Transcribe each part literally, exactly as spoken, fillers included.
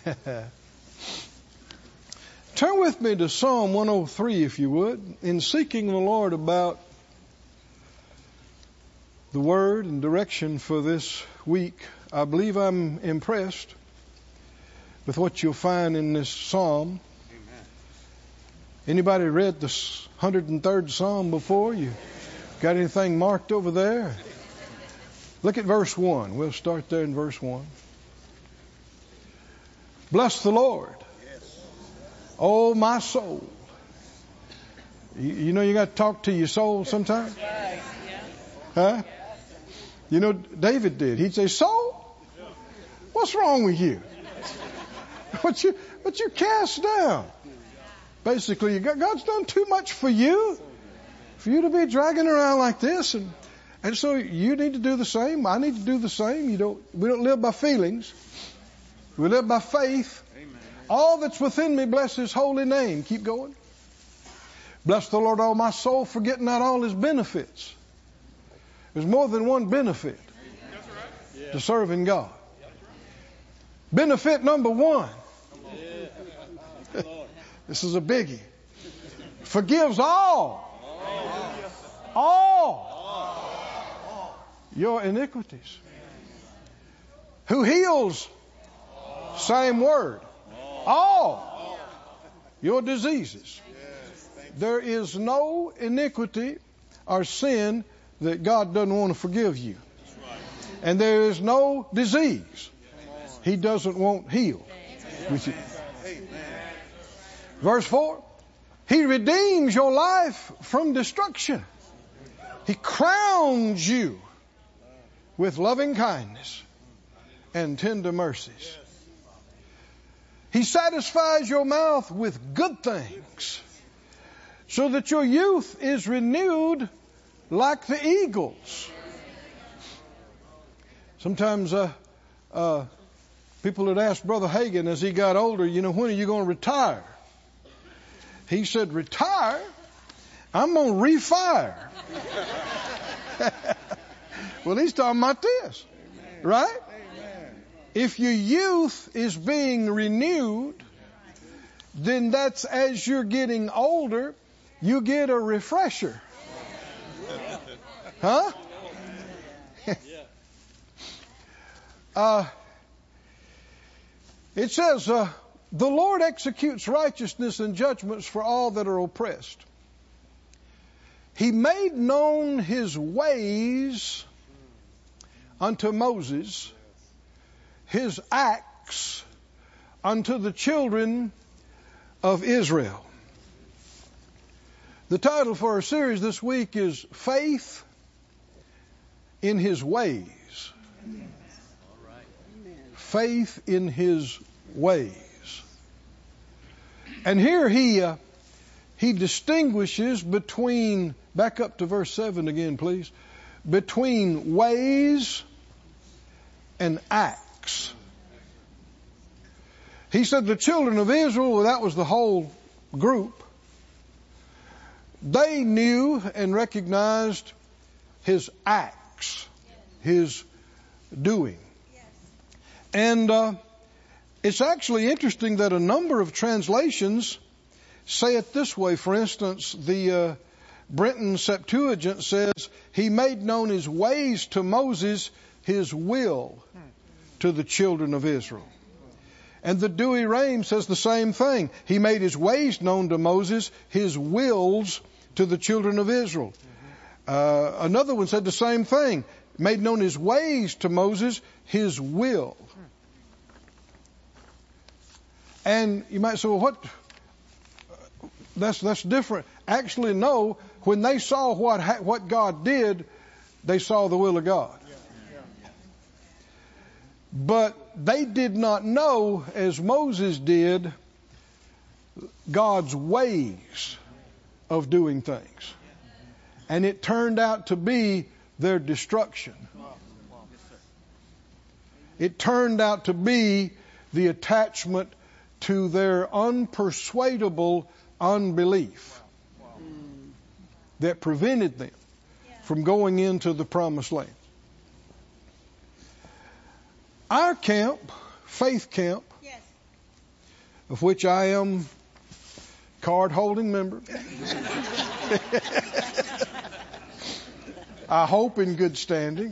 Turn with me to Psalm one oh three, if you would, in seeking the Lord about the word and direction for this week. I believe I'm impressed with what you'll find in this psalm. Amen. Anybody read the one hundred third Psalm before? You got anything marked over there? Look at verse one. We'll start there in verse one. Bless the Lord, oh my soul. You, you know you got to talk to your soul sometimes? Huh? You know, David did. He'd say, soul, what's wrong with you? What you, what you cast down? Basically, you got, God's done too much for you, for you to be dragging around like this. And, and so you need to do the same. I need to do the same. You don't, we don't live by feelings. We live by faith. Amen. All that's within me, bless His holy name. Keep going. Bless the Lord, all my soul, forgetting not all His benefits. There's more than one benefit to serving God. Benefit number one. This is a biggie. Forgives all. All your iniquities. Who heals, same word, all your diseases. There is no iniquity or sin that God doesn't want to forgive you. And there is no disease He doesn't want healed with you. Verse four, He redeems your life from destruction. He crowns you with loving kindness and tender mercies. He satisfies your mouth with good things so that your youth is renewed like the eagles. Sometimes uh, uh, people would ask Brother Hagin as he got older, you know, when are you going to retire? He said, retire? I'm going to refire. Well, he's talking about this, Amen. Right? Amen. If your youth is being renewed, then that's as you're getting older, you get a refresher. Huh? uh, it says, uh, the Lord executes righteousness and judgments for all that are oppressed. He made known His ways unto Moses, His acts unto the children of Israel. The title for our series this week is Faith in His Ways. Faith in His ways. And here he uh, he distinguishes between, back up to verse seven again, please, between ways and acts. He said the children of Israel, well, that was the whole group, they knew and recognized His acts, His doing. And uh, it's actually interesting that a number of translations say it this way. For instance, the uh, Brenton Septuagint says, He made known His ways to Moses, His will to the children of Israel. And the Douay-Rheims says the same thing. He made His ways known to Moses, His wills to the children of Israel. Uh, another one said the same thing. Made known His ways to Moses, His will. And you might say, well, what? That's that's different. Actually, no. When they saw what what God did, they saw the will of God. But they did not know, as Moses did, God's ways of doing things. And it turned out to be their destruction. It turned out to be the attachment to their unpersuadable unbelief that prevented them from going into the promised land. Our camp, Faith Camp, yes. of which I am card-holding member. I hope in good standing.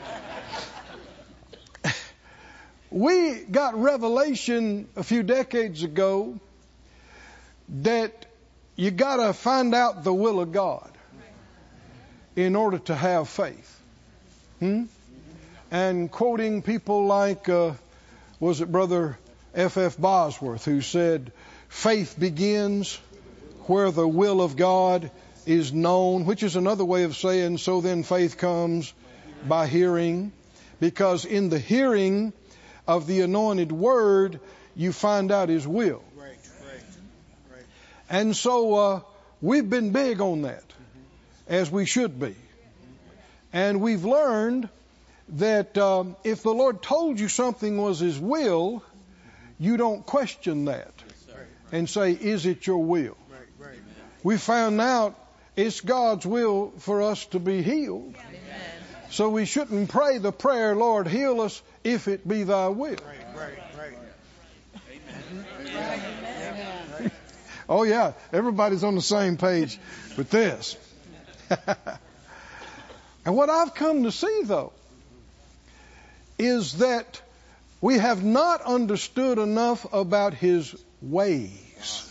We got revelation a few decades ago that you got to find out the will of God in order to have faith. Hmm? And quoting people like, uh, was it Brother F F Bosworth, who said, faith begins where the will of God is known, which is another way of saying, so then faith comes by hearing, because in the hearing of the anointed word, you find out his will. Right, right, right. And so uh, we've been big on that, as we should be. And we've learned that um, if the Lord told you something was his will, you don't question that and say, is it your will? We found out it's God's will for us to be healed. So we shouldn't pray the prayer, Lord, heal us if it be thy will. Oh yeah, everybody's on the same page with this. And what I've come to see, though, is that we have not understood enough about his ways.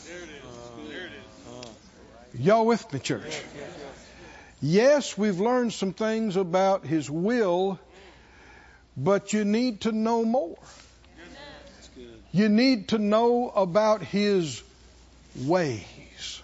Y'all with me, church? Yes, we've learned some things about his will, but you need to know more. You need to know about his ways.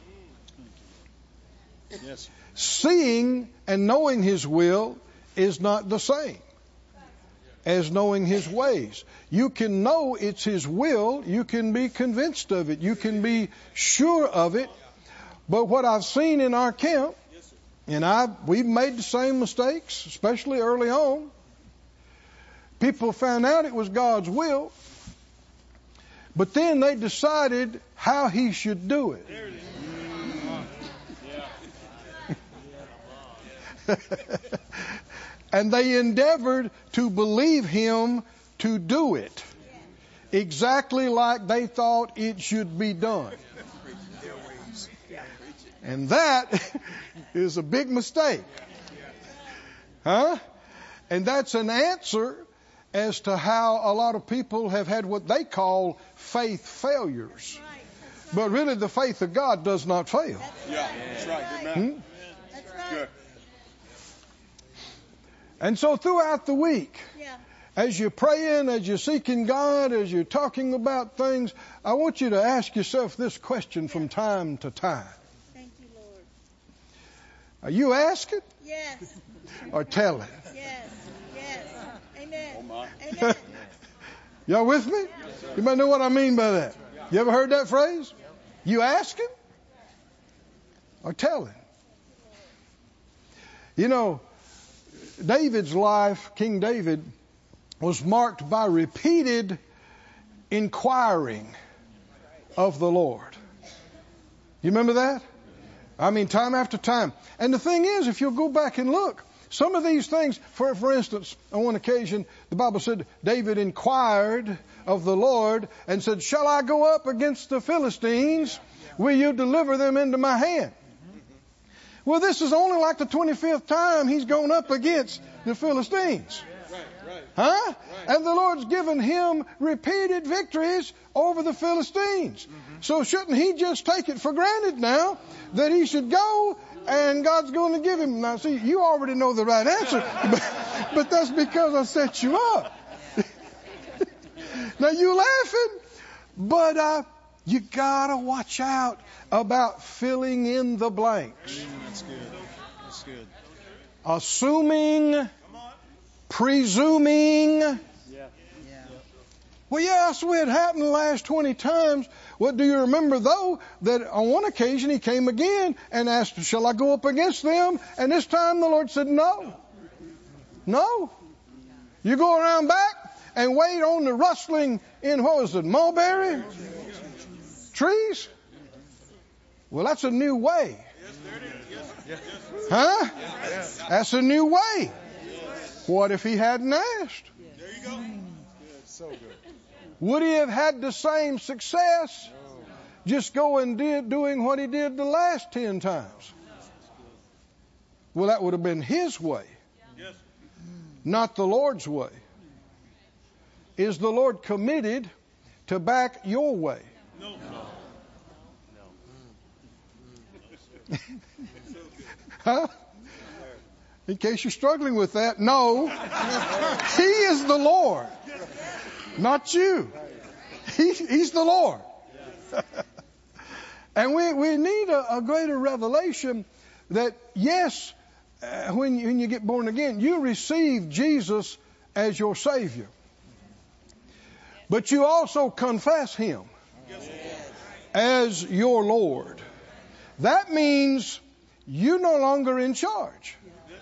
Yes. Seeing and knowing his will is not the same as knowing his ways. You can know it's his will. You can be convinced of it. You can be sure of it. But what I've seen in our camp, and I we've made the same mistakes, especially early on. People found out it was God's will, but then they decided how he should do it. And they endeavored to believe him to do it exactly like they thought it should be done. And that is a big mistake. Huh? And that's an answer as to how a lot of people have had what they call faith failures. But really the faith of God does not fail. Yeah, that's right. Good man. Hmm? That's right. Good. And so throughout the week, Yeah. as you're praying, as you're seeking God, as you're talking about things, I want you to ask yourself this question from time to time. Thank you, Lord. Are you asking Yes. or telling? Yes. Yes. Amen. Oh my. Amen. Y'all with me? You might know what I mean by that. You ever heard that phrase? You asking or telling? You know, David's life, King David, was marked by repeated inquiring of the Lord. You remember that? I mean, time after time. And the thing is, if you'll go back and look, some of these things, for, for instance, on one occasion, the Bible said David inquired of the Lord and said, shall I go up against the Philistines? Will you deliver them into my hand? Well, this is only like the twenty-fifth time he's gone up against the Philistines. Huh? And the Lord's given him repeated victories over the Philistines. So shouldn't he just take it for granted now that he should go and God's going to give him? Now, see, you already know the right answer, but, but that's because I set you up. Now, you laughing, but uh, you got to watch out about filling in the blanks. That's good. That's good. Assuming, presuming. Yeah. Well, yeah, that's the way it happened the last twenty times. Well, do you remember, though, that on one occasion he came again and asked, shall I go up against them? And this time the Lord said, no. No. You go around back and wait on the rustling in, what was it, mulberry trees? Well, that's a new way. Huh? That's a new way. What if he hadn't asked? There you go. Good. So good. Would he have had the same success just going did, doing what he did the last ten times? Well, that would have been his way, not the Lord's way. Is the Lord committed to back your way? No. No. Huh? In case you're struggling with that, no. He is the Lord, not you. He, he's the Lord. And we, we need a, a greater revelation that, yes, uh, when, you, when you get born again, you receive Jesus as your Savior. But you also confess Him as your Lord. That means you're no longer in charge.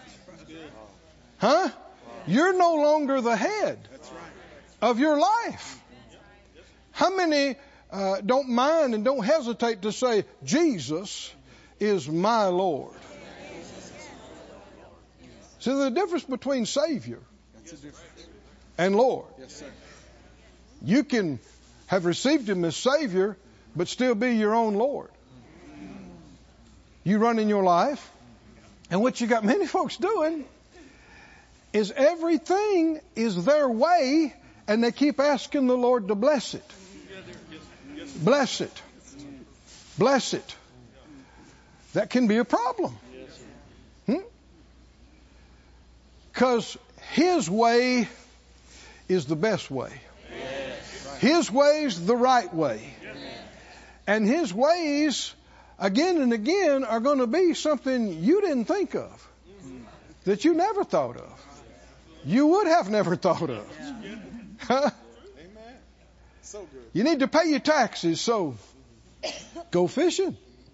Huh? You're no longer the head of your life. How many uh, don't mind and don't hesitate to say, Jesus is my Lord? See, the difference between Savior and Lord. You can have received Him as Savior, but still be your own Lord. You run in your life, and what you got many folks doing is everything is their way, and they keep asking the Lord to bless it. Bless it. Bless it. That can be a problem. Because hmm? His way is the best way. His way's the right way. And His ways, again and again, are going to be something you didn't think of, that you never thought of. You would have never thought of. Huh? So good. You need to pay your taxes, so go fishing.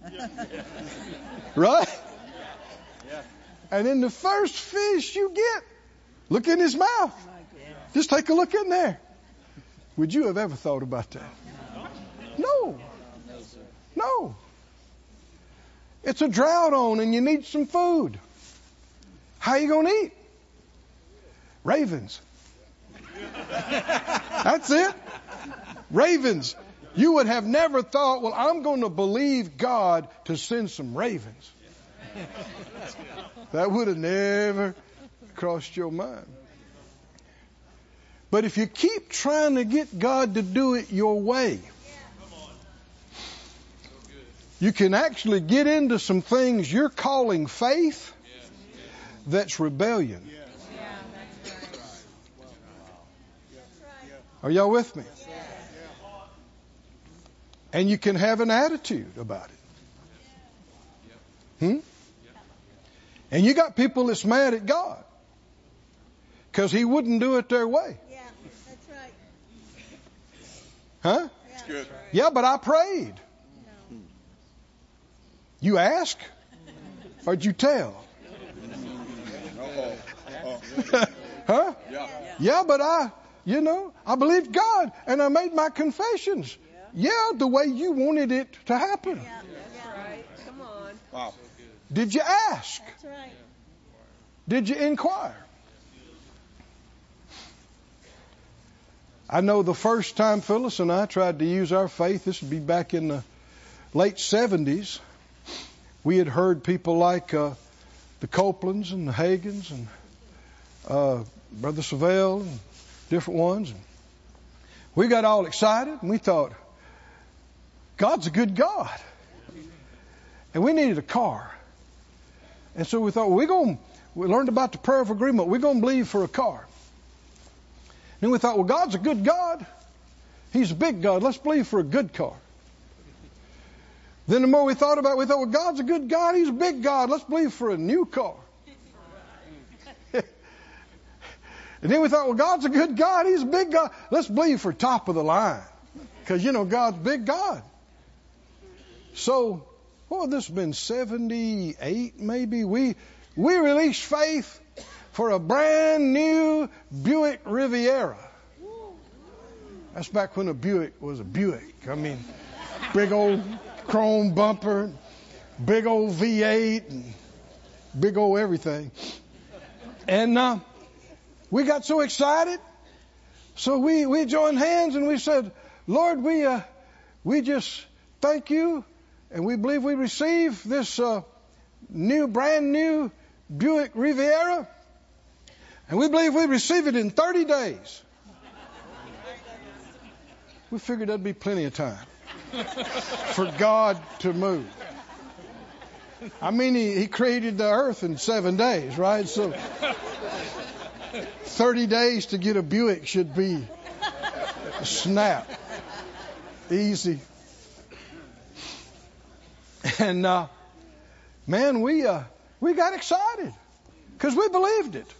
Right? And then the first fish you get, look in his mouth. Just take a look in there. Would you have ever thought about that? No. No. It's a drought on and you need some food. How are you going to eat? Ravens. That's it. Ravens. You would have never thought, well, I'm going to believe God to send some ravens. That would have never crossed your mind. But if you keep trying to get God to do it your way, you can actually get into some things you're calling faith that's rebellion. Are y'all with me? And you can have an attitude about it. Hmm? And you got people that's mad at God because He wouldn't do it their way. Yeah, that's right. Huh? That's good. Yeah, but I prayed. No. You ask? Or did you tell? Huh? Yeah. Yeah, but I, you know, I believed God and I made my confessions. Yeah, the way you wanted it to happen. Yeah, that's right. Come on. Wow. Did you ask? That's right. Did you inquire? I know the first time Phyllis and I tried to use our faith, this would be back in the late seventies, we had heard people like uh, the Copelands and the Hagins and uh, Brother Savelle and different ones. And we got all excited and we thought, God's a good God. And we needed a car. And so we thought, well, we're going, we learned about the prayer of agreement. We're going to believe for a car. Then we thought, well, God's a good God. He's a big God. Let's believe for a good car. Then the more we thought about it, we thought, well, God's a good God. He's a big God. Let's believe for a new car. And then we thought, well, God's a good God. He's a big God. Let's believe for top of the line. Because, you know, God's big God. So, well, this has been seventy-eight maybe. We we released faith for a brand new Buick Riviera. That's back when a Buick was a Buick. I mean, big old chrome bumper, big old V eight, and big old everything. And uh, we got so excited, So we, we joined hands and we said, Lord, we, uh, we just thank you. And we believe we receive this, uh, new, brand new Buick Riviera. And we believe we receive it in thirty days. We figured that'd be plenty of time for God to move. I mean, he, he created the earth in seven days, right? So thirty days to get a Buick should be a snap. Easy. And, uh, man, we, uh, we got excited because we believed it.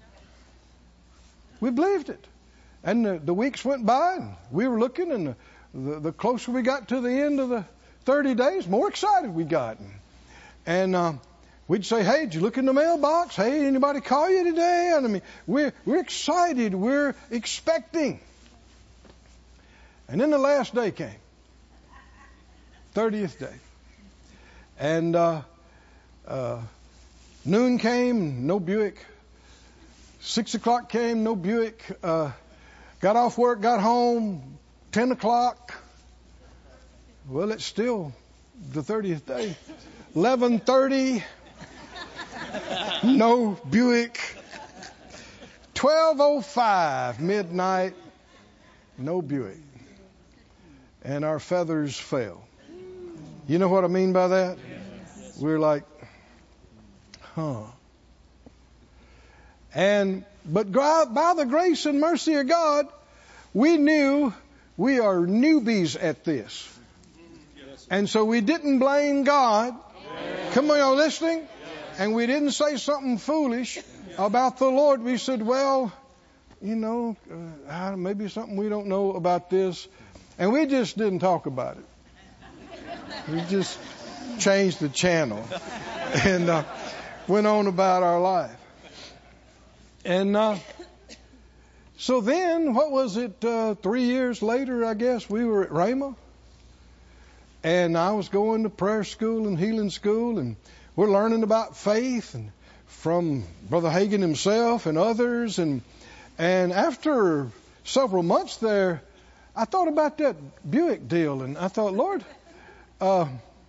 We believed it. And the, the weeks went by and we were looking, and the, the, the closer we got to the end of the thirty days, more excited we got. And uh, we'd say, hey, did you look in the mailbox? Hey, anybody call you today? And I mean, we're, we're excited. We're expecting. And then the last day came. thirtieth day. And uh, uh, noon came, no Buick. Six o'clock came, no Buick. Uh, got off work, got home, ten o'clock. Well, it's still the thirtieth day. eleven thirty, no Buick. twelve oh five, midnight, no Buick. And our feathers fell. You know what I mean by that? We're like, huh. And, but by the grace and mercy of God, we knew we are newbies at this. And so we didn't blame God. Come on, y'all listening? And we didn't say something foolish about the Lord. We said, well, you know, uh, maybe something we don't know about this. And we just didn't talk about it. We just changed the channel and uh, went on about our life. And uh, so then, what was it, uh, three years later, I guess, we were at Rhema. And I was going to prayer school and healing school, and we're learning about faith and from Brother Hagin himself and others. And and after several months there, I thought about that Buick deal, and I thought, Lord, uh,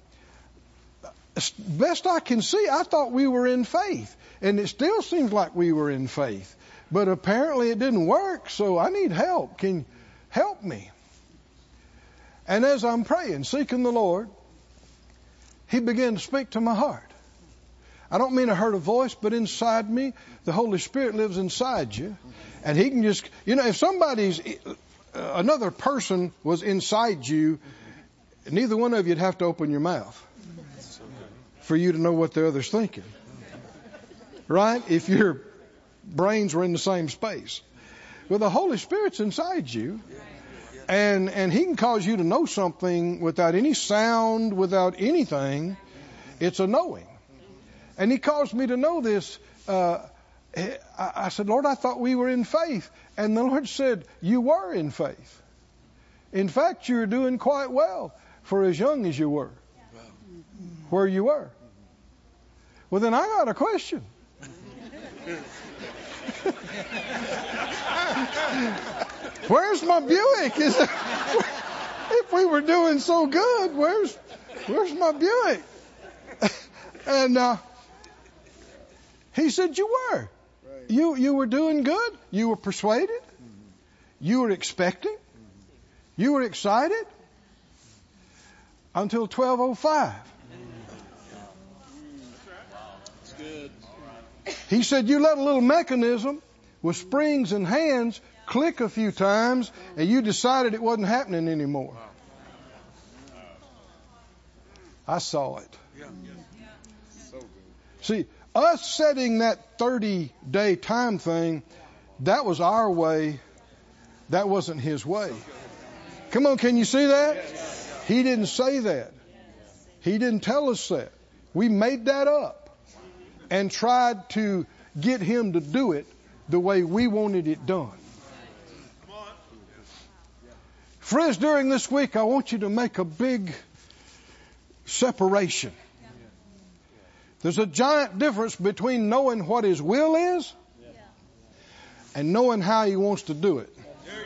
best I can see, I thought we were in faith. And it still seems like we were in faith. But apparently it didn't work, so I need help. Can you help me? And as I'm praying, seeking the Lord, He began to speak to my heart. I don't mean I heard a voice, but inside me, the Holy Spirit lives inside you. And He can just, you know, if somebody's, another person was inside you, neither one of you'd have to open your mouth for you to know what the other's thinking. Right? If your brains were in the same space. Well, the Holy Spirit's inside you. And and He can cause you to know something without any sound, without anything. It's a knowing. And He caused me to know this. Uh, I, I said, Lord, I thought we were in faith. And the Lord said, you were in faith. In fact, you're doing quite well for as young as you were. Where you were. Well, then I got a question. Where's my Buick? Is there, if we were doing so good, where's where's my Buick? And uh, He said, you were. You you were doing good. You were persuaded. You were expecting. You were excited. Until twelve oh five. That's good. He said, you let a little mechanism with springs and hands click a few times, and you decided it wasn't happening anymore. I saw it. See, us setting that thirty-day time thing, that was our way. That wasn't His way. Come on, can you see that? He didn't say that. He didn't tell us that. We made that up and tried to get Him to do it the way we wanted it done. Friends, during this week, I want you to make a big separation. There's a giant difference between knowing what His will is and knowing how He wants to do it.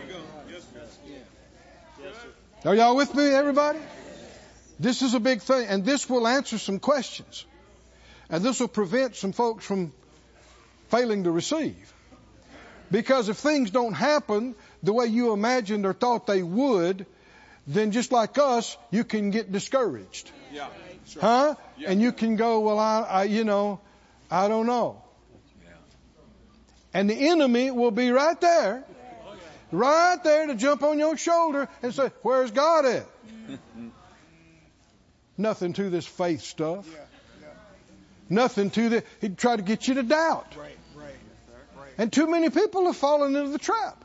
Are y'all with me, everybody? This is a big thing, and this will answer some questions. And this will prevent some folks from failing to receive. Because if things don't happen the way you imagined or thought they would, then just like us, you can get discouraged. Yeah. Sure. Huh? Yeah. And you can go, well, I, I, you know, I don't know. Yeah. And the enemy will be right there, right there to jump on your shoulder and say, where's God at? Nothing to this faith stuff. Yeah, yeah. Nothing to the, he'd try to get you to doubt. Right, right, right. And too many people have fallen into the trap.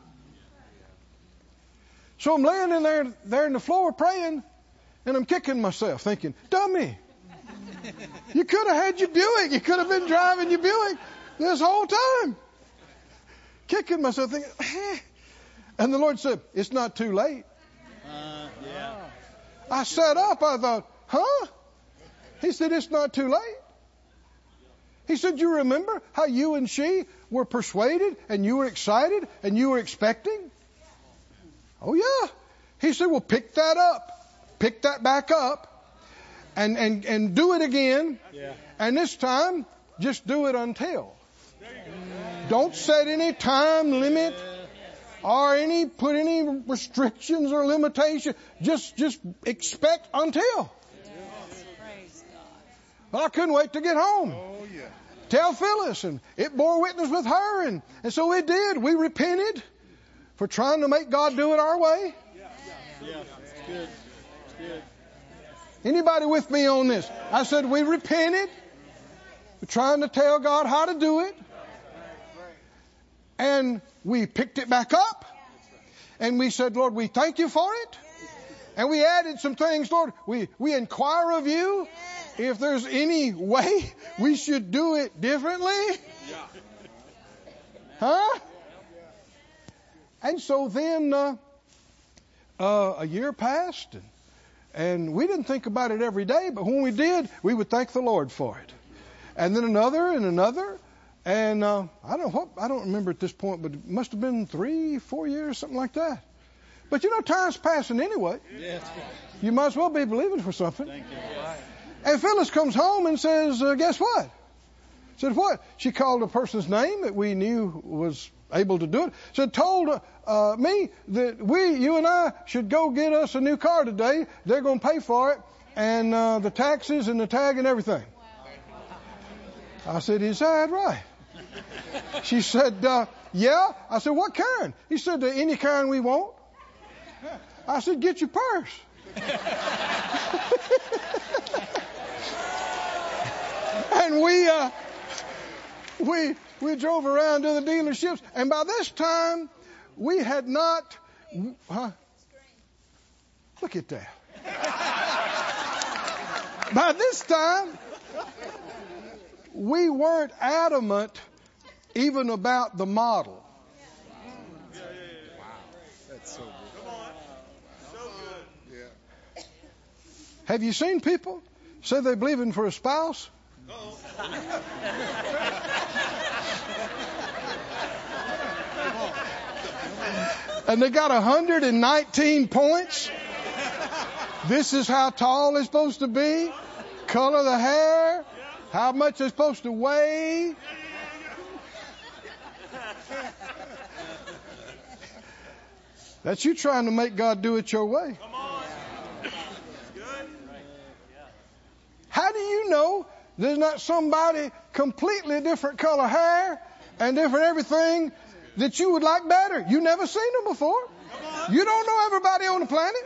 So I'm laying in there, there in the floor praying, and I'm kicking myself, thinking, dummy, you could have had your Buick. You could have been driving your Buick this whole time. Kicking myself, thinking, eh. And the Lord said, it's not too late. Uh, yeah. I sat up, I thought, huh? He said, it's not too late. He said, you remember how you and she were persuaded and you were excited and you were expecting? Oh, yeah. He said, well, pick that up. Pick that back up and, and, and do it again. Yeah. And this time, just do it until. Don't set any time limit or any put any restrictions or limitations. Just just expect until. Well, I couldn't wait to get home. Oh, yeah. Tell Phyllis, and it bore witness with her, and, and so we did. We repented for trying to make God do it our way. Yeah. It's good. It's good. Anybody with me on this? I said we repented for trying to tell God how to do it. And we picked it back up. And we said, Lord, we thank you for it. And we added some things, Lord. We, we inquire of you if there's any way we should do it differently. Yeah. Huh? And so then uh, uh, a year passed, and, and we didn't think about it every day, but when we did, we would thank the Lord for it. And then another and another, and uh, I don't know what, I don't remember at this point, but it must have been three, four years, something like that. But you know, time's passing anyway. Yeah, that's good. You might as well be believing for something. Thank you. And Phyllis comes home and says, uh, guess what? Said what? She called a person's name that we knew was able to do it. Said, told uh, me that we, you and I, should go get us a new car today. They're going to pay for it, and uh, the taxes and the tag and everything. I said, is that right? She said, uh, yeah. I said, what kind? He said, any kind we want. I said, get your purse. And we, uh, we, we drove around to the dealerships, and by this time, we had not, huh? Look at that. By this time, we weren't adamant even about the model. That's so good. Come on. So good. Yeah. Have you seen people say they believe in for a spouse? And they got one hundred nineteen points. This is how tall they're supposed to be, color of the hair, how much they're supposed to weigh. That's you trying to make God do it your way. Come on. Good. How do you know there's not somebody completely different color hair and different everything that you would like better? You've never seen them before. You don't know everybody on the planet.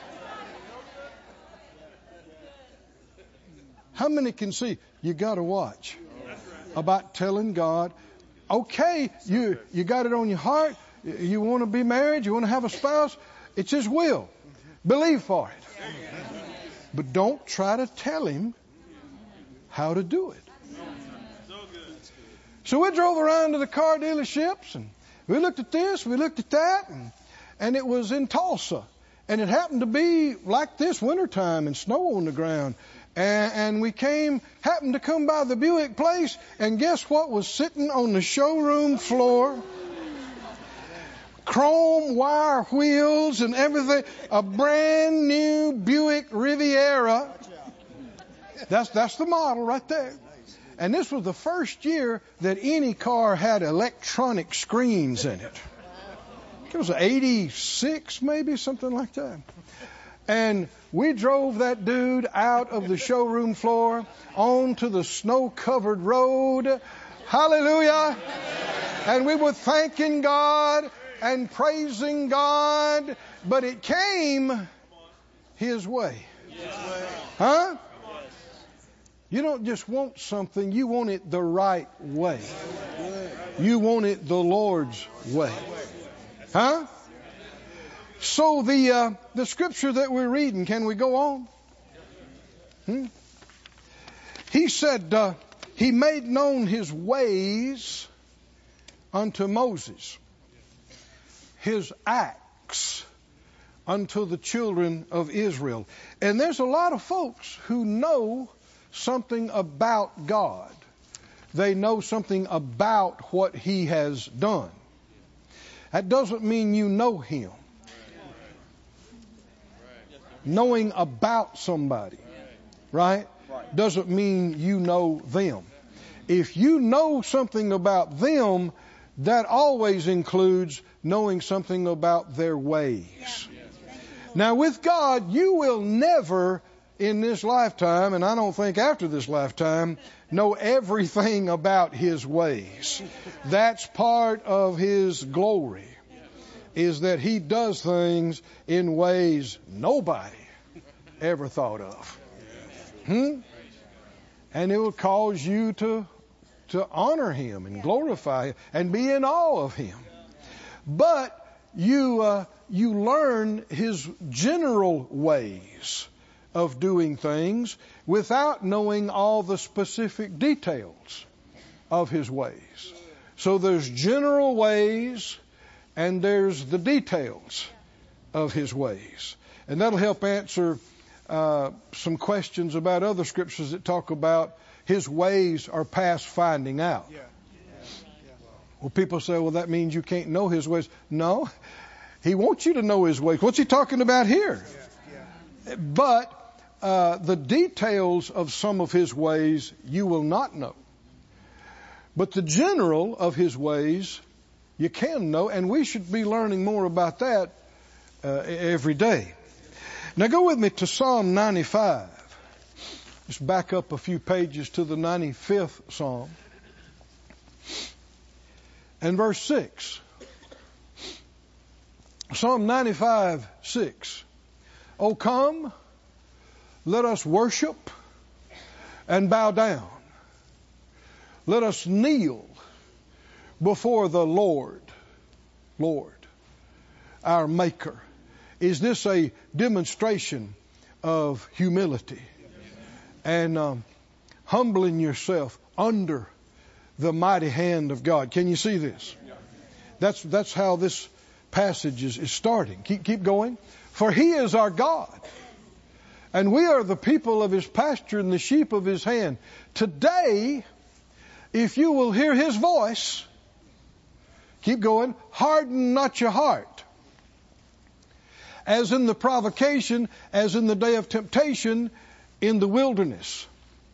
How many can see? You got to watch about telling God, okay, you, you got it on your heart. You want to be married. You want to have a spouse. It's His will. Believe for it. But don't try to tell Him how to do it. So we drove around to the car dealerships, and we looked at this, we looked at that, and, and it was in Tulsa. And it happened to be like this wintertime and snow on the ground. And, and we came, happened to come by the Buick place, and guess what was sitting on the showroom floor? chrome wire wheels and everything. A brand new Buick Riviera. That's, that's the model right there. And this was the first year that any car had electronic screens in it. It was eighty-six, maybe, something like that. And we drove that dude out of the showroom floor onto the snow-covered road. Hallelujah. And we were thanking God and praising God. But it came His way. Huh? You don't just want something. You want it the right way. You want it the Lord's way. Huh? So the uh, the scripture that we're reading, can we go on? Hmm? He said, uh, He made known His ways unto Moses, His acts unto the children of Israel. And there's a lot of folks who know something about God. They know something about what He has done. That doesn't mean you know Him. Knowing about somebody, right, doesn't mean you know them. If you know something about them, that always includes knowing something about their ways. Now, with God, you will never in this lifetime, and I don't think after this lifetime, know everything about His ways. That's part of His glory, is that He does things in ways nobody ever thought of. Hmm? And it will cause you to, to honor Him and glorify Him and be in awe of Him. But you, uh, you learn His general ways of doing things without knowing all the specific details of His ways. So there's general ways and there's the details of His ways. And that'll help answer uh, some questions about other scriptures that talk about His ways are past finding out. Well, people say, well, that means you can't know His ways. No, He wants you to know His ways. What's He talking about here? But Uh, the details of some of His ways you will not know. But the general of His ways you can know, and we should be learning more about that uh, every day. Now go with me to Psalm ninety-five. Just back up a few pages to the ninety-fifth Psalm. And verse six. Psalm ninety-five, six. O come, let us worship and bow down. Let us kneel before the Lord, Lord, our Maker. Is this a demonstration of humility and um, humbling yourself under the mighty hand of God? Can you see this? That's that's how this passage is, is starting. Keep keep going. For He is our God, and we are the people of His pasture and the sheep of His hand. Today, if you will hear His voice, keep going, harden not your heart. As in the provocation, as in the day of temptation in the wilderness.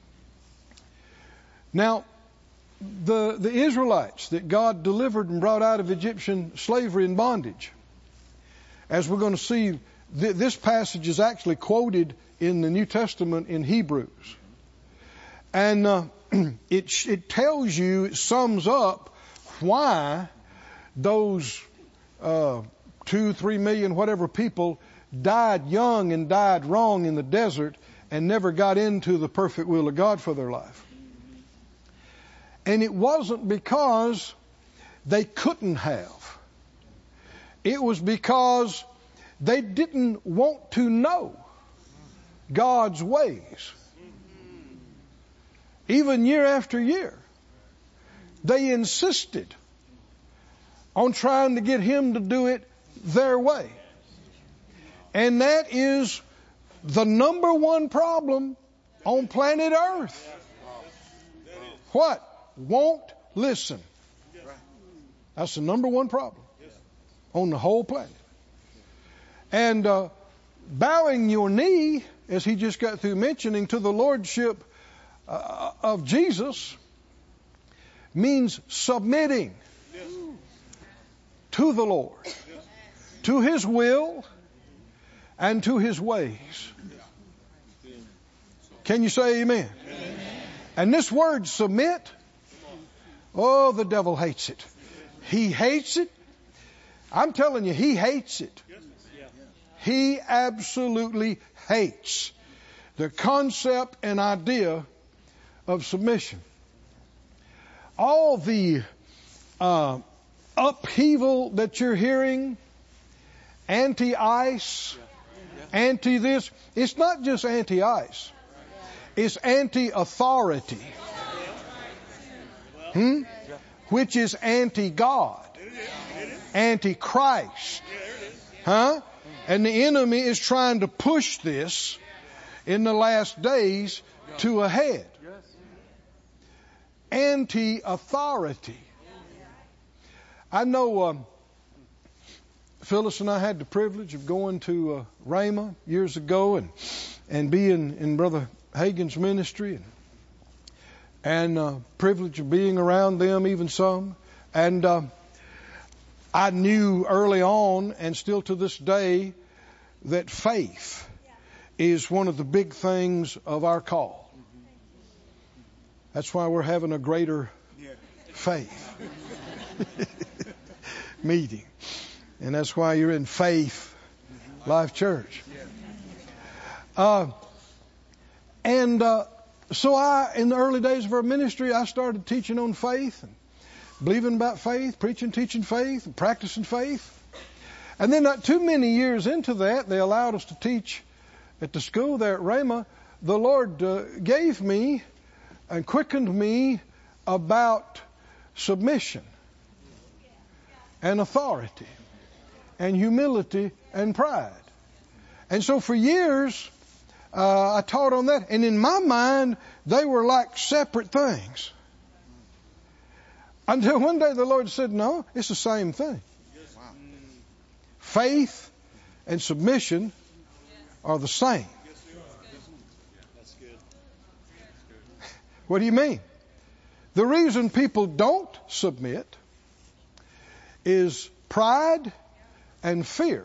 Now, the, the Israelites that God delivered and brought out of Egyptian slavery and bondage, as we're going to see, th- this passage is actually quoted in the New Testament in Hebrews. And uh, it, it tells you, it sums up why those uh, two, three million, whatever people died young and died wrong in the desert and never got into the perfect will of God for their life. And it wasn't because they couldn't have. It was because they didn't want to know God's ways. Even year after year, they insisted on trying to get Him to do it their way. And that is the number one problem on planet Earth. What? Won't listen. That's the number one problem. on the whole planet. And uh, bowing your knee, as he just got through mentioning, to the lordship uh, of Jesus means submitting to the Lord, to his will and to his ways. Can you say amen? Amen. And this word submit, oh, the devil hates it. He hates it. I'm telling you, he hates it. He absolutely hates the concept and idea of submission. All the uh, upheaval that you're hearing, anti-ICE, anti-this, it's not just anti-ICE. It's anti-authority. Hmm? Which is anti-God. Anti-Christ. Huh? And the enemy is trying to push this in the last days to a head. Anti-authority. I know um, Phyllis and I had the privilege of going to uh, Rhema years ago and and being in Brother Hagin's ministry and and uh, privilege of being around them even some. And uh, I knew early on and still to this day that faith is one of the big things of our call. That's why we're having a greater faith meeting. And that's why you're in Faith Life Church. Uh, and uh, so I, in the early days of our ministry, I started teaching on faith and believing about faith, preaching, teaching faith, and practicing faith. And then not too many years into that, they allowed us to teach at the school there at Rhema. The Lord uh, gave me and quickened me about submission and authority and humility and pride. And so for years, uh, I taught on that. And in my mind, they were like separate things. Until one day the Lord said, no, it's the same thing. Wow. Faith and submission are the same. What do you mean? The reason people don't submit is pride and fear.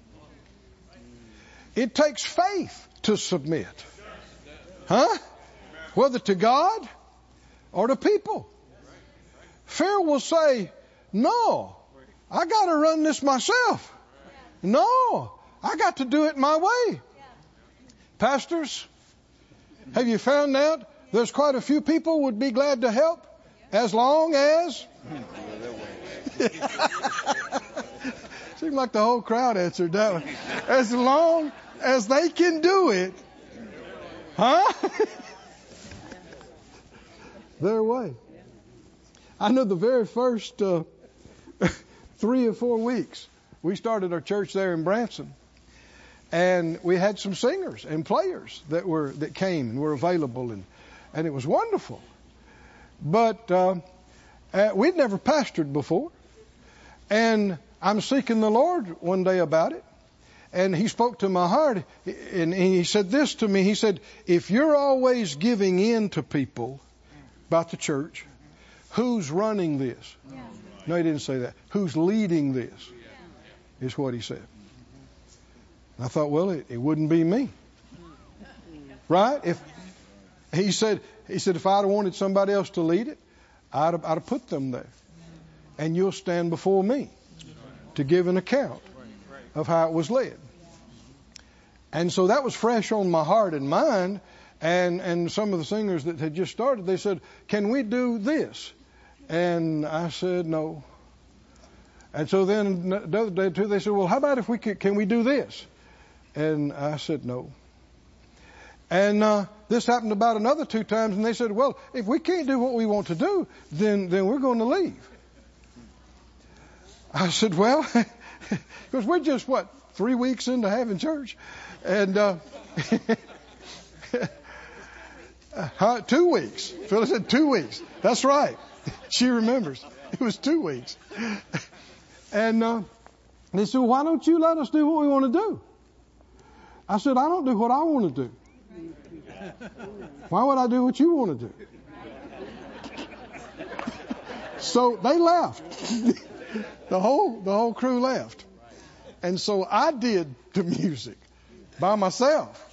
It takes faith to submit. Huh? Whether to God or to people. Fear will say, no, I got to run this myself. No, I got to do it my way. Pastors, have you found out there's quite a few people would be glad to help as long as... Seemed like the whole crowd answered that one. As long as they can do it. Huh? Their way. I know the very first uh, three or four weeks, we started our church there in Branson. And we had some singers and players that were that came and were available, and, and it was wonderful. But uh, uh, we'd never pastored before. And I'm seeking the Lord one day about it. And he spoke to my heart, and he said this to me. He said, if you're always giving in to people about the church, who's running this? Yeah. No, he didn't say that. Who's leading this? Is what he said. And I thought, well, it, it wouldn't be me. Right? If he said, he said, if I'd have wanted somebody else to lead it, I'd have, I'd have put them there. And you'll stand before me to give an account of how it was led. And so that was fresh on my heart and mind. And, and some of the singers that had just started, they said, can we do this? And I said, no. And so then the other day too, they said, well, how about if we could, can we do this? And I said, no. And uh, this happened about another two times, and they said, well, if we can't do what we want to do, then, then we're going to leave. I said, well, because we're just, what, three weeks into having church? And uh, uh, two weeks. Phyllis said two weeks. That's right. She remembers. It was two weeks. And uh, They said, well, why don't you let us do what we want to do? I said, I don't do what I want to do. Why would I do what you want to do? So they left. the whole the whole crew left. And so I did the music by myself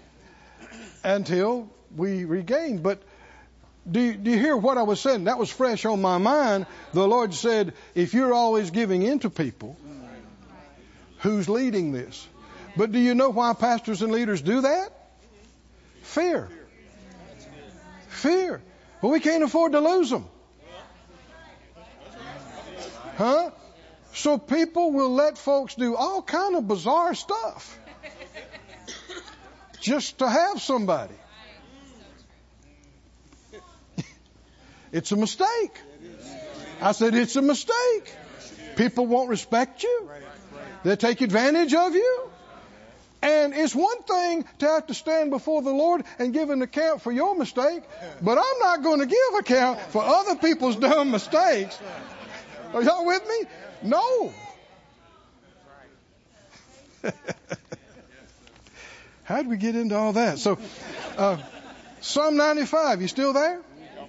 until we regained. But do you, do you hear what I was saying? That was fresh on my mind. The Lord said, if you're always giving in to people, who's leading this? But do you know why pastors and leaders do that? Fear. Fear. Well, we can't afford to lose them. Huh? So people will let folks do all kind of bizarre stuff just to have somebody. It's a mistake. I said, it's a mistake. People won't respect you. They'll take advantage of you. And it's one thing to have to stand before the Lord and give an account for your mistake, but I'm not going to give account for other people's dumb mistakes. Are y'all with me? No. How'd we get into all that? So, uh, Psalm ninety-five, you still there?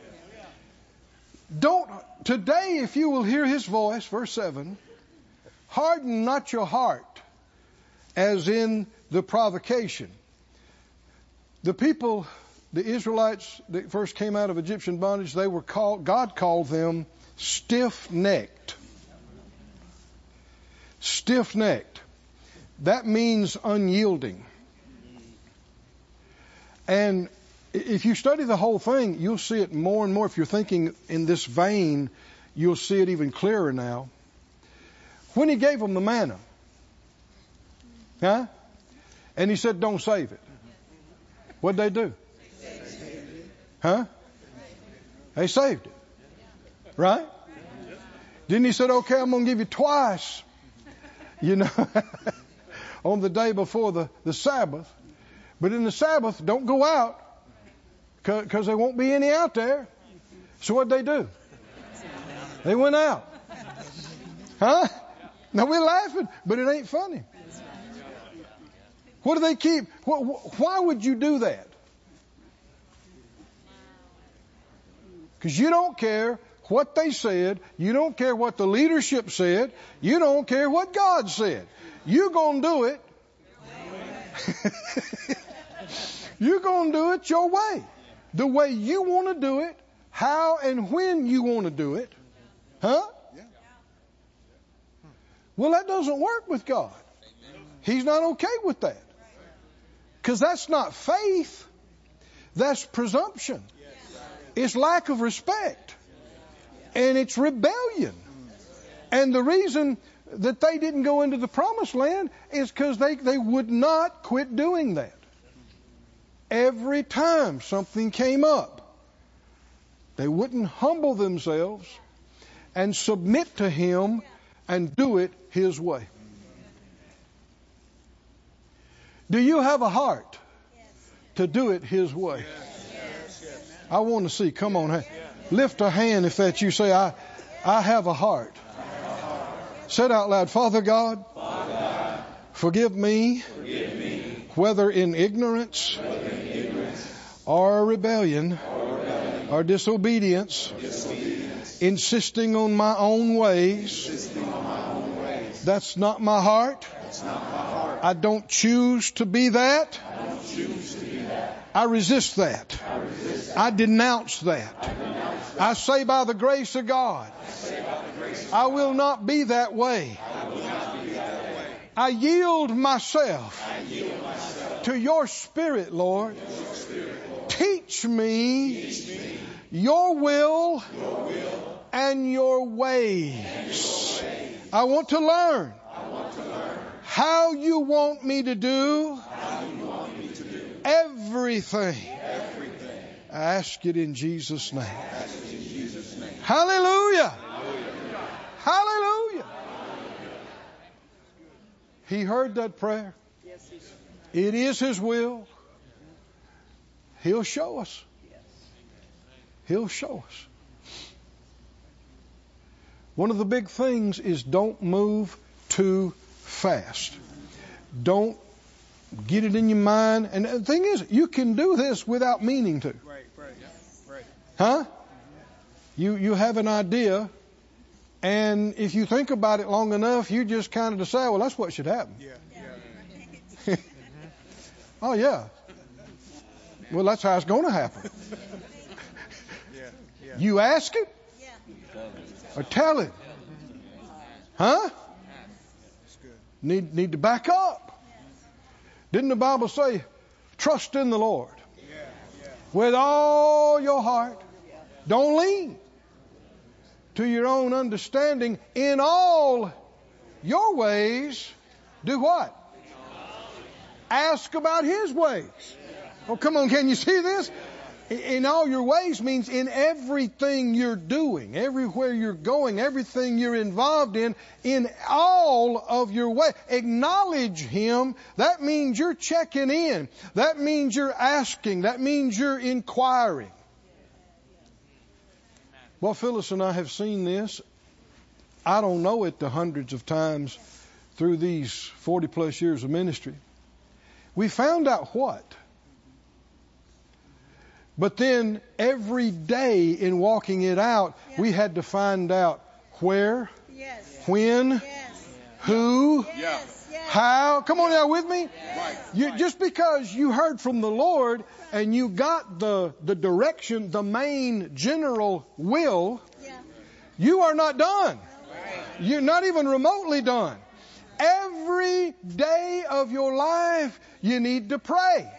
Don't, today if you will hear his voice, verse seven, harden not your heart as in the provocation. The people, the Israelites that first came out of Egyptian bondage, they were called, God called them stiff-necked. Stiff-necked. That means unyielding. And if you study the whole thing, you'll see it more and more. If you're thinking in this vein, you'll see it even clearer now. When he gave them the manna, huh? And he said, don't save it. What'd they do? Huh? They saved it. Right? Then he said, okay, I'm going to give you twice. You know, on the day before the, the Sabbath. But in the Sabbath, don't go out because there won't be any out there. So what'd they do? They went out. Huh? Now we're laughing, but it ain't funny. What do they keep? Why would you do that? Because you don't care what they said. You don't care what the leadership said. You don't care what God said. You're going to do it. You're going to do it your way. The way you want to do it. How and when you want to do it. Huh? Well, that doesn't work with God. He's not okay with that. Because that's not faith. That's presumption. It's lack of respect. And it's rebellion. And the reason that they didn't go into the promised land is because they, they would not quit doing that. Every time something came up, they wouldn't humble themselves and submit to Him and do it His way. Do you have a heart to do it His way? I want to see. Come on. Lift a hand if that's you. Say, I, I have a heart. Say it out loud. Father God, forgive me, whether in ignorance or rebellion or disobedience, insisting on my own ways. That's not my heart. I don't choose to be that. I resist that. I denounce that. I say by the grace of God, I will not be that way. I yield myself to your Spirit, Lord. Teach me your will and your ways. I want to learn how you want me to do everything. I ask it in Jesus' name. Hallelujah. Hallelujah. He heard that prayer. It is His will. He'll show us. He'll show us. One of the big things is don't move too fast. Don't get it in your mind. And the thing is, you can do this without meaning to. Right, right, right. Huh? You you have an idea, and if you think about it long enough, you just kind of decide, well, that's what should happen. Yeah, yeah. Oh, yeah. Well, that's how it's going to happen. Yeah, yeah. You ask it or tell it. Huh? That's good. Need need to back up. Didn't the Bible say, trust in the Lord Yeah, yeah. with all your heart? Don't lean to your own understanding. In all your ways, do what? Ask about His ways. Oh, come on, can you see this? In all your ways means in everything you're doing, everywhere you're going, everything you're involved in, in all of your ways. Acknowledge Him. That means you're checking in. That means you're asking. That means you're inquiring. Well, Phyllis and I have seen this. I don't know it the hundreds of times through these forty plus years of ministry. We found out what? But then every day in walking it out, Yeah. we had to find out where, Yes. when, Yes. who, Yes. Yes. how. Come on now with me. Right. You, just because you heard from the Lord and you got the, the direction, the main general will, Yeah. you are not done. You're not even remotely done. Every day of your life, you need to pray.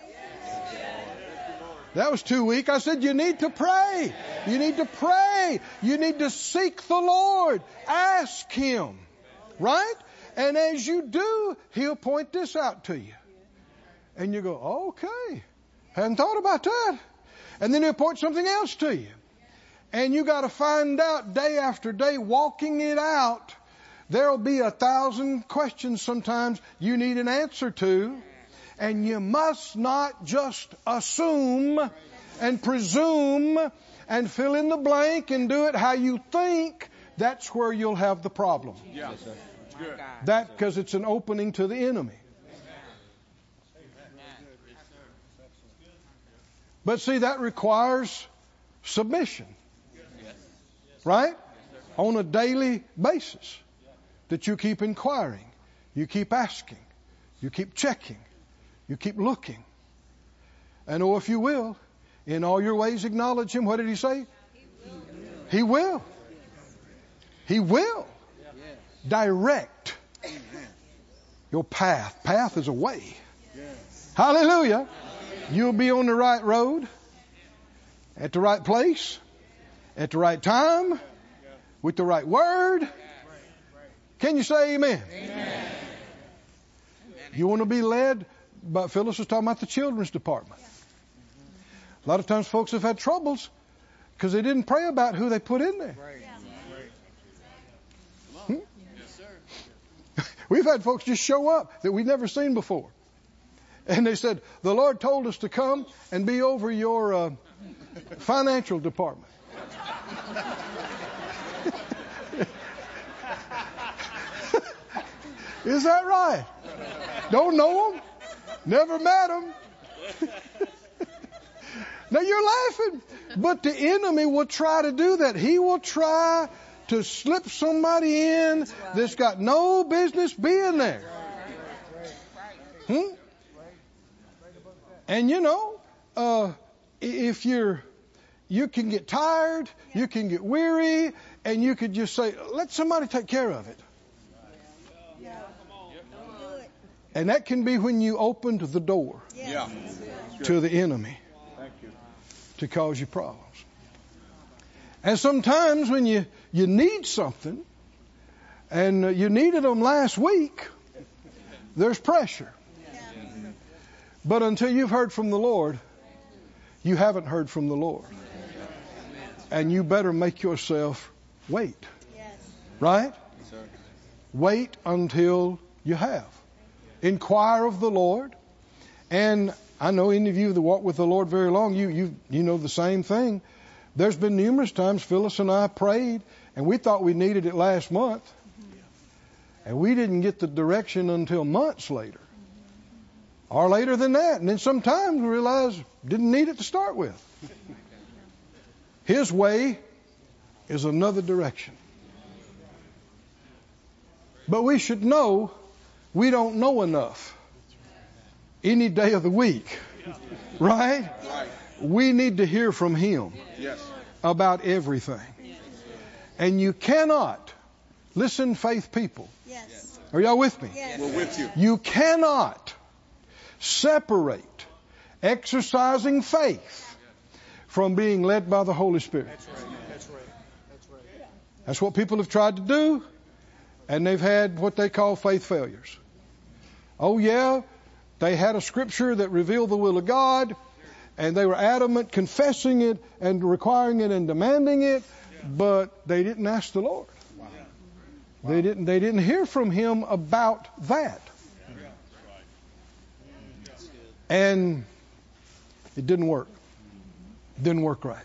That was too weak. I said you need to pray. You need to pray. You need to seek the Lord. Ask Him. Right? And as you do, He'll point this out to you. And you go, okay. Hadn't thought about that. And then He'll point something else to you. And you got to find out day after day, walking it out. There'll be a thousand questions sometimes you need an answer to. And you must not just assume and presume and fill in the blank and do it how you think. That's where you'll have the problem. Yeah. Good. That because it's an opening to the enemy. But see, that requires submission. Right? On a daily basis. That you keep inquiring. You keep asking. You keep checking. You keep looking. And oh, if you will, in all your ways acknowledge Him. What did He say? He will. He will. Direct your path. Path is a way. Hallelujah. You'll be on the right road, at the right place, at the right time, with the right word. Can you say amen? Amen. You want to be led? But Phyllis was talking about the children's department. A lot of times folks have had troubles because they didn't pray about who they put in there. Hmm? We've had folks just show up that we've never seen before. And they said, the Lord told us to come and be over your uh, financial department. Is that right? Don't know them. Never met them. Now you're laughing, but the enemy will try to do that. He will try to slip somebody in that's got no business being there. Hmm? And you know, uh, if you're, you can get tired, you can get weary, and you could just say, let somebody take care of it. And that can be when you opened the door Yeah. to the enemy Thank you. to cause you problems. And sometimes when you, you need something, and you needed them last week, there's pressure. But until you've heard from the Lord, you haven't heard from the Lord. And you better make yourself wait. Right? Wait until you have. Inquire of the Lord. And I know any of you that walk with the Lord very long, you you you know the same thing. There's been numerous times Phyllis and I prayed, and we thought we needed it last month. And we didn't get the direction until months later. Or later than that. And then sometimes we realize didn't need it to start with. His way is another direction. But we should know we don't know enough any day of the week. Right? Right. We need to hear from Him Yes. about everything. And you cannot, listen, faith people. Yes. Are y'all with me? Yes. We're with you. You cannot separate exercising faith from being led by the Holy Spirit. That's right. That's right. That's right. That's what people have tried to do, and they've had what they call faith failures. Oh yeah, they had a scripture that revealed the will of God, and they were adamant confessing it and requiring it and demanding it, but they didn't ask the Lord. They didn't they didn't hear from Him about that. And it didn't work. It didn't work right.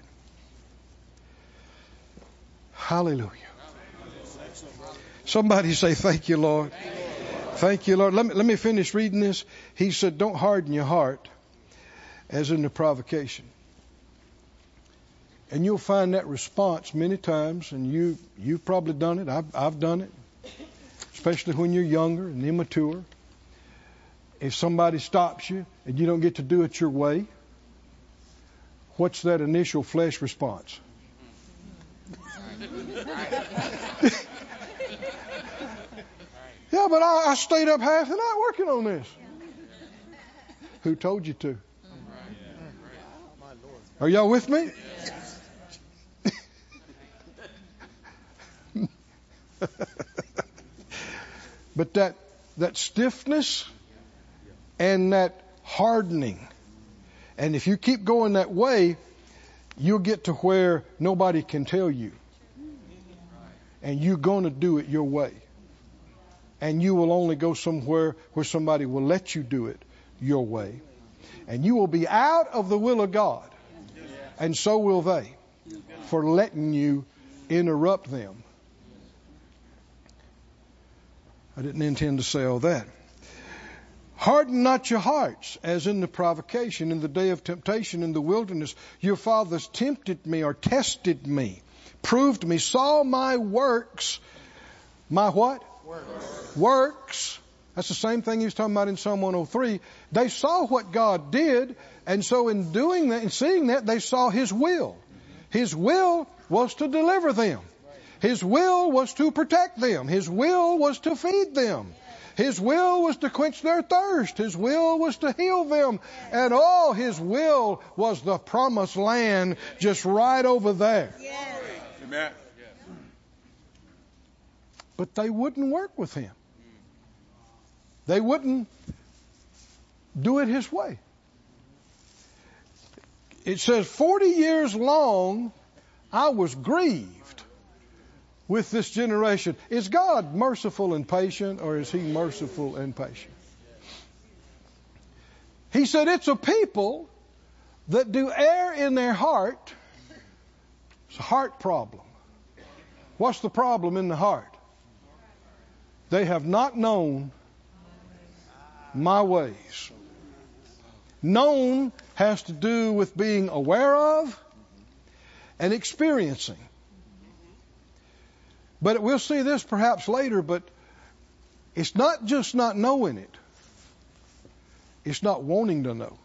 Hallelujah. Somebody say, thank you, Lord. Thank you, Lord. Let me, let me finish reading this. He said, don't harden your heart as in the provocation. And you'll find that response many times, and you, you've probably done it. I've, I've done it, especially when you're younger and immature. If somebody stops you and you don't get to do it your way, what's that initial flesh response? Yeah, but I, I stayed up half the night working on this. Who told you to? Are y'all with me? But that that stiffness and that hardening, and if you keep going that way, you'll get to where nobody can tell you, and you're going to do it your way, and you will only go somewhere where somebody will let you do it your way, and you will be out of the will of God, and so will they, for letting you interrupt them. I didn't intend to say all that. Harden not your hearts, as in the provocation, in the day of temptation in the wilderness. Your fathers tempted me or tested me, proved me, saw my works. My what? Works. Works. That's the same thing he was talking about in Psalm one oh three. They saw what God did, and so in doing that, in seeing that, they saw His will. His will was to deliver them. His will was to protect them. His will was to feed them. His will was to quench their thirst. His will was to heal them. And all His will was the promised land just right over there. Yes. Amen. But they wouldn't work with Him. They wouldn't do it His way. It says, forty years long I was grieved with this generation. Is God merciful and patient, or is He merciful and patient? He said it's a people that do err in their heart. It's a heart problem. What's the problem in the heart? They have not known my ways. Known has to do with being aware of and experiencing. But we'll see this perhaps later, but it's not just not knowing it. It's not wanting to know.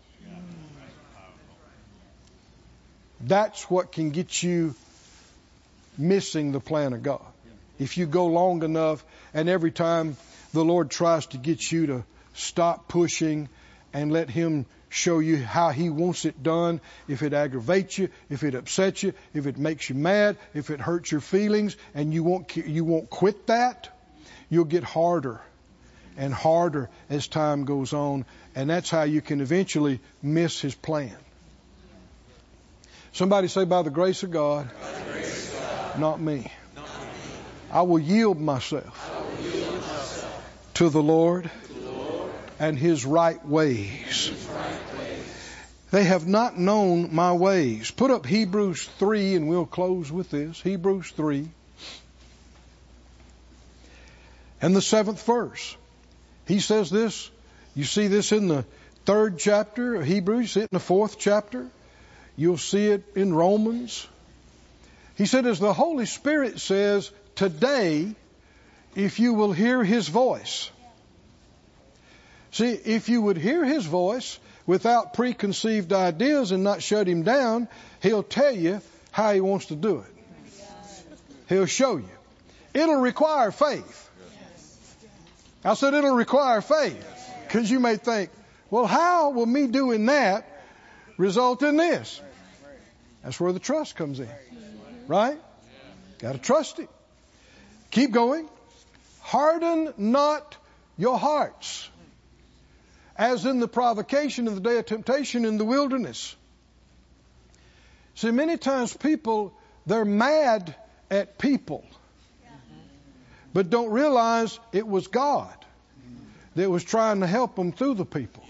That's what can get you missing the plan of God. If you go long enough, and every time the Lord tries to get you to stop pushing and let Him show you how He wants it done, if it aggravates you, if it upsets you, if it makes you mad, if it hurts your feelings, and you won't you won't quit that, you'll get harder and harder as time goes on, and that's how you can eventually miss His plan. Somebody say, by the grace of God, the grace of God. Not me. Not me. I will yield myself, I will yield myself to the Lord, to the Lord and His right ways. His right ways. They have not known my ways. Put up Hebrews three, and we'll close with this. Hebrews three. And the seventh verse, he says this. You see this in the third chapter of Hebrews. You see it in the fourth chapter. You'll see it in Romans. He said, as the Holy Spirit says, today, if you will hear His voice. See, if you would hear His voice without preconceived ideas and not shut Him down, He'll tell you how He wants to do it. He'll show you. It'll require faith. I said it'll require faith. Because you may think, well, how will me doing that result in this? That's where the trust comes in. Right? Got to trust Him. Keep going. Harden not your hearts, as in the provocation of the day of temptation in the wilderness. See, many times people, they're mad at people, but don't realize it was God that was trying to help them through the people.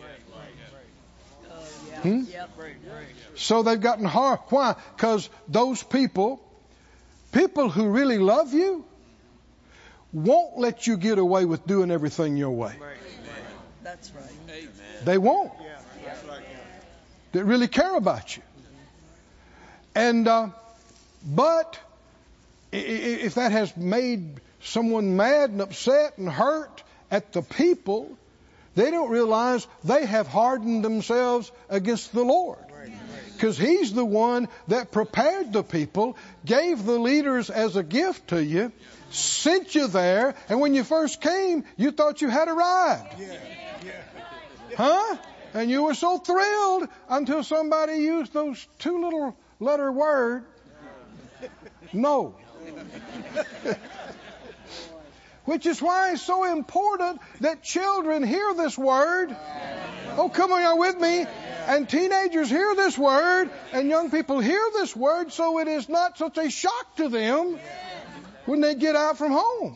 Hmm? So they've gotten hard. Why? Because those people, people who really love you, won't let you get away with doing everything your way. That's right. They won't. They really care about you. And, uh, but if that has made someone mad and upset and hurt at the people, they don't realize they have hardened themselves against the Lord. Because He's the one that prepared the people, gave the leaders as a gift to you, sent you there, and when you first came, you thought you had arrived. Huh? And you were so thrilled until somebody used those two little letter word, no. Which is why it's so important that children hear this word. Oh, come on, y'all with me? And teenagers hear this word, and young people hear this word, so it is not such a shock to them when they get out from home.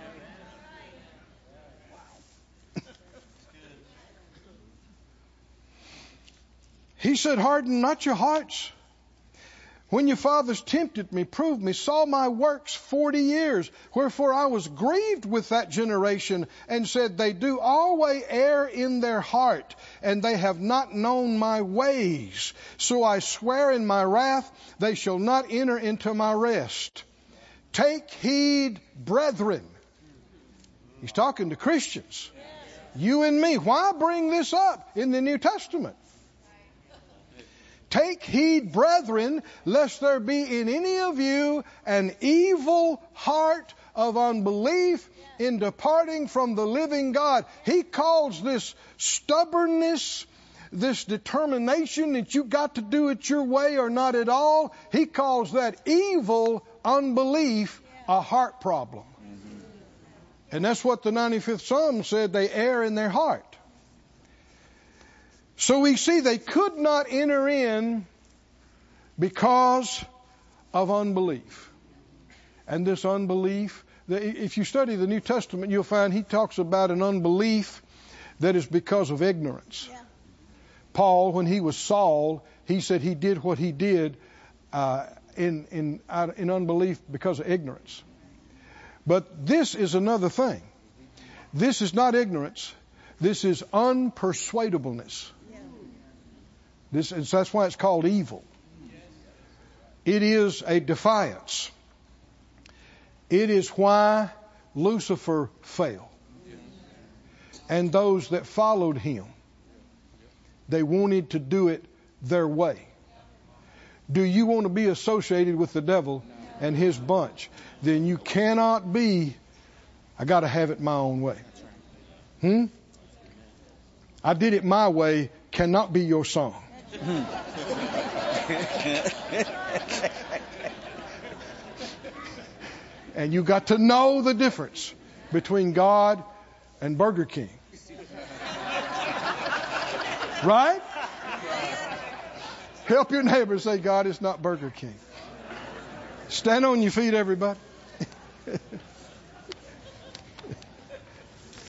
He said, harden not your hearts. When your fathers tempted me, proved me, saw my works forty years. Wherefore I was grieved with that generation and said, they do always err in their heart, and they have not known my ways. So I swear in my wrath, they shall not enter into my rest. Take heed, brethren. He's talking to Christians. You and me. Why bring this up in the New Testament? Take heed, brethren, lest there be in any of you an evil heart of unbelief in departing from the living God. He calls this stubbornness, this determination that you've got to do it your way or not at all. He calls that evil unbelief a heart problem. And that's what the ninety-fifth Psalm said, they err in their heart. So we see they could not enter in because of unbelief. And this unbelief, if you study the New Testament, you'll find he talks about an unbelief that is because of ignorance. Yeah. Paul, when he was Saul, he said he did what he did uh, in, in, in unbelief because of ignorance. But this is another thing. This is not ignorance. This is unpersuadableness. This, and so that's why it's called evil. It is a defiance. It is why Lucifer fell. And those that followed him, they wanted to do it their way. Do you want to be associated with the devil and his bunch? Then you cannot be, I got to have it my own way. Hmm? I did it my way cannot be your song. And you got to know the difference between God and Burger King. Right? Help your neighbor say, God, it's not Burger King. Stand on your feet, everybody.